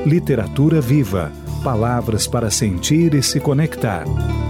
Literatura viva. Palavras para sentir e se conectar.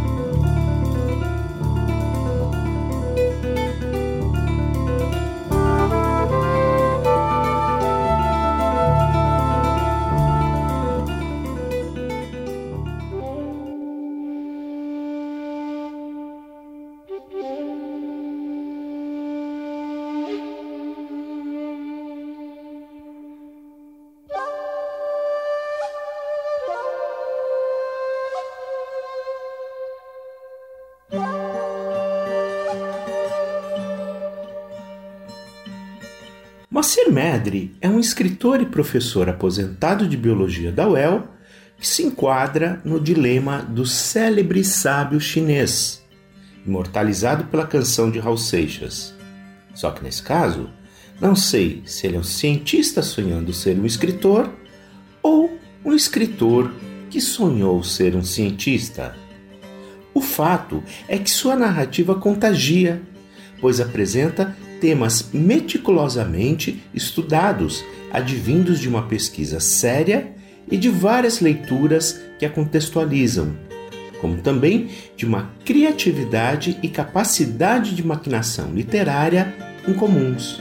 Moacir Medri é um escritor e professor aposentado de biologia da UEL que se enquadra no dilema do célebre sábio chinês, imortalizado pela canção de Raul Seixas. Só que nesse caso, não sei se ele é um cientista sonhando ser um escritor ou um escritor que sonhou ser um cientista. O fato é que sua narrativa contagia, pois apresenta temas meticulosamente estudados, advindos de uma pesquisa séria e de várias leituras que a contextualizam, como também de uma criatividade e capacidade de maquinação literária incomuns.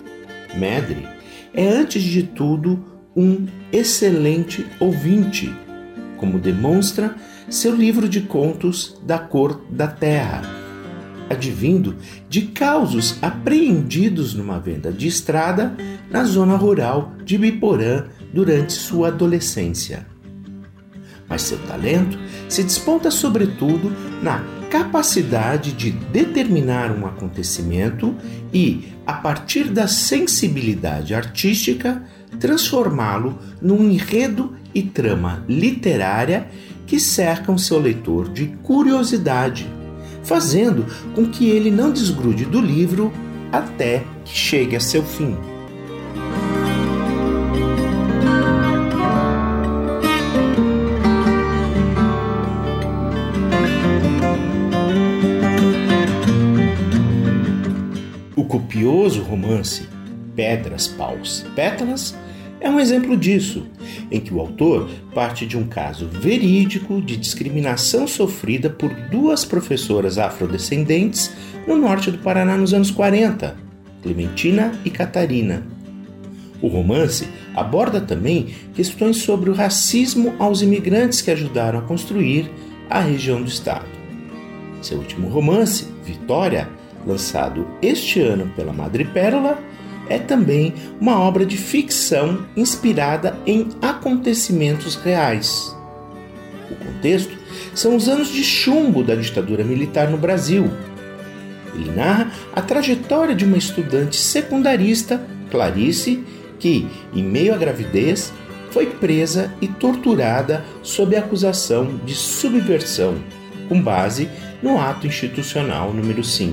Medri é, antes de tudo, um excelente ouvinte, como demonstra seu livro de contos Da Cor da Terra, advindo de causos apreendidos numa venda de estrada na zona rural de Biporã durante sua adolescência. Mas seu talento se desponta sobretudo na capacidade de determinar um acontecimento e, a partir da sensibilidade artística, transformá-lo num enredo e trama literária que cercam seu leitor de curiosidade, fazendo com que ele não desgrude do livro até que chegue a seu fim. O copioso romance Pedras, Paus e Pétalas é um exemplo disso, em que o autor parte de um caso verídico de discriminação sofrida por duas professoras afrodescendentes no norte do Paraná nos anos 40, Clementina e Catarina. O romance aborda também questões sobre o racismo aos imigrantes que ajudaram a construir a região do estado. Seu último romance, Vitória, lançado este ano pela Madrepérola, é também uma obra de ficção inspirada em acontecimentos reais. O contexto são os anos de chumbo da ditadura militar no Brasil. Ele narra a trajetória de uma estudante secundarista, Clarice, que, em meio à gravidez, foi presa e torturada sob a acusação de subversão, com base no Ato Institucional número 5.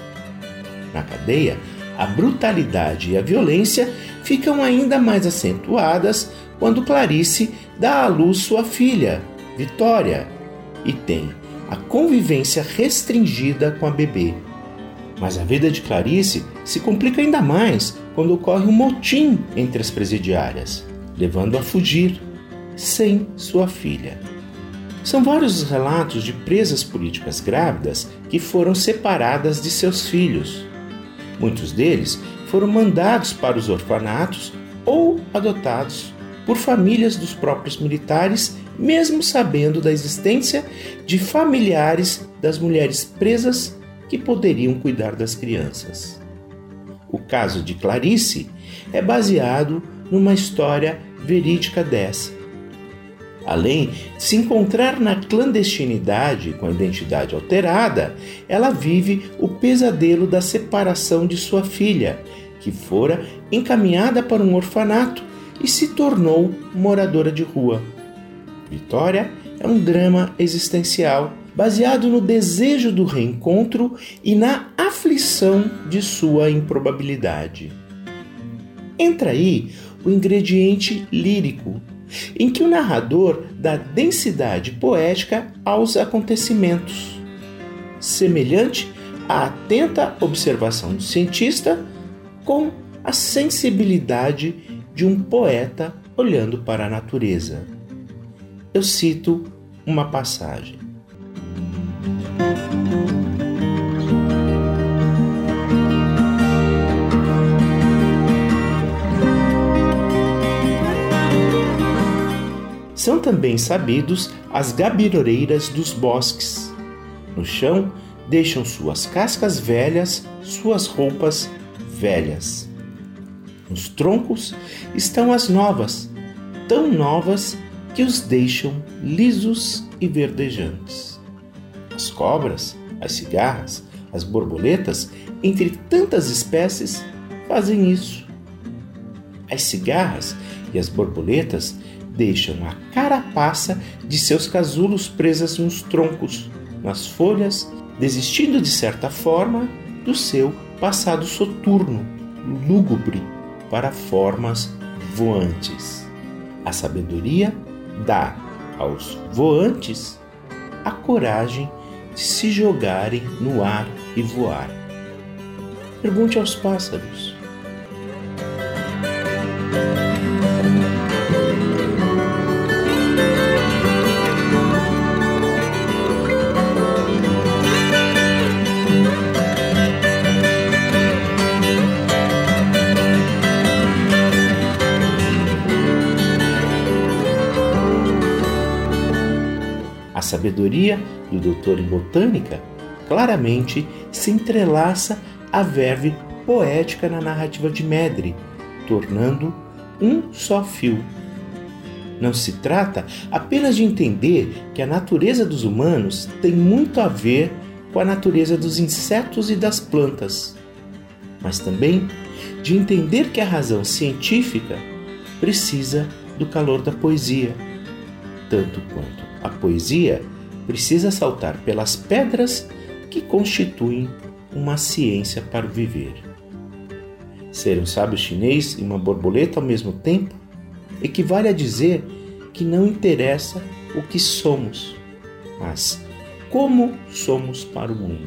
Na cadeia, a brutalidade e a violência ficam ainda mais acentuadas quando Clarice dá à luz sua filha, Vitória, e tem a convivência restringida com a bebê. Mas a vida de Clarice se complica ainda mais quando ocorre um motim entre as presidiárias, levando-a a fugir, sem sua filha. São vários os relatos de presas políticas grávidas que foram separadas de seus filhos. Muitos deles foram mandados para os orfanatos ou adotados por famílias dos próprios militares, mesmo sabendo da existência de familiares das mulheres presas que poderiam cuidar das crianças. O caso de Clarice é baseado numa história verídica dessa. Além de se encontrar na clandestinidade com a identidade alterada, ela vive o pesadelo da separação de sua filha, que fora encaminhada para um orfanato e se tornou moradora de rua. Vitória é um drama existencial baseado no desejo do reencontro e na aflição de sua improbabilidade. Entra aí o ingrediente lírico, em que o narrador dá densidade poética aos acontecimentos, semelhante à atenta observação do cientista com a sensibilidade de um poeta olhando para a natureza. Eu cito uma passagem. São também sabidos as gabiroeiras dos bosques. No chão deixam suas cascas velhas, suas roupas velhas. Nos troncos estão as novas, tão novas que os deixam lisos e verdejantes. As cobras, as cigarras, as borboletas, entre tantas espécies, fazem isso. As cigarras e as borboletas deixam a carapaça de seus casulos presas nos troncos, nas folhas, desistindo de certa forma do seu passado soturno, lúgubre, para formas voantes. A sabedoria dá aos voantes a coragem de se jogarem no ar e voar. Pergunte aos pássaros. A sabedoria do doutor em botânica claramente se entrelaça à verve poética na narrativa de Medre, tornando um só fio. Não se trata apenas de entender que a natureza dos humanos tem muito a ver com a natureza dos insetos e das plantas, mas também de entender que a razão científica precisa do calor da poesia, tanto quanto a poesia precisa saltar pelas pedras que constituem uma ciência para o viver. Ser um sábio chinês e uma borboleta ao mesmo tempo equivale a dizer que não interessa o que somos, mas como somos para o mundo.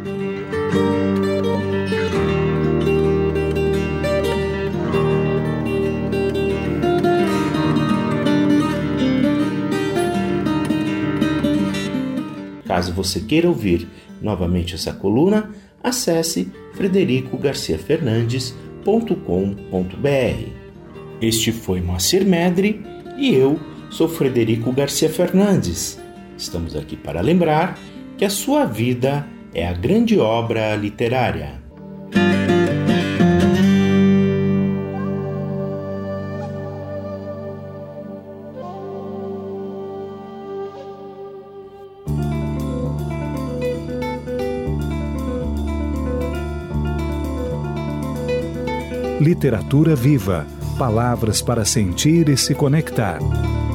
Caso você queira ouvir novamente essa coluna, acesse fredericogarciafernandes.com.br. Este foi Moacir Medre e eu sou Frederico Garcia Fernandes. Estamos aqui para lembrar que a sua vida é a grande obra literária. Literatura viva, palavras para sentir e se conectar.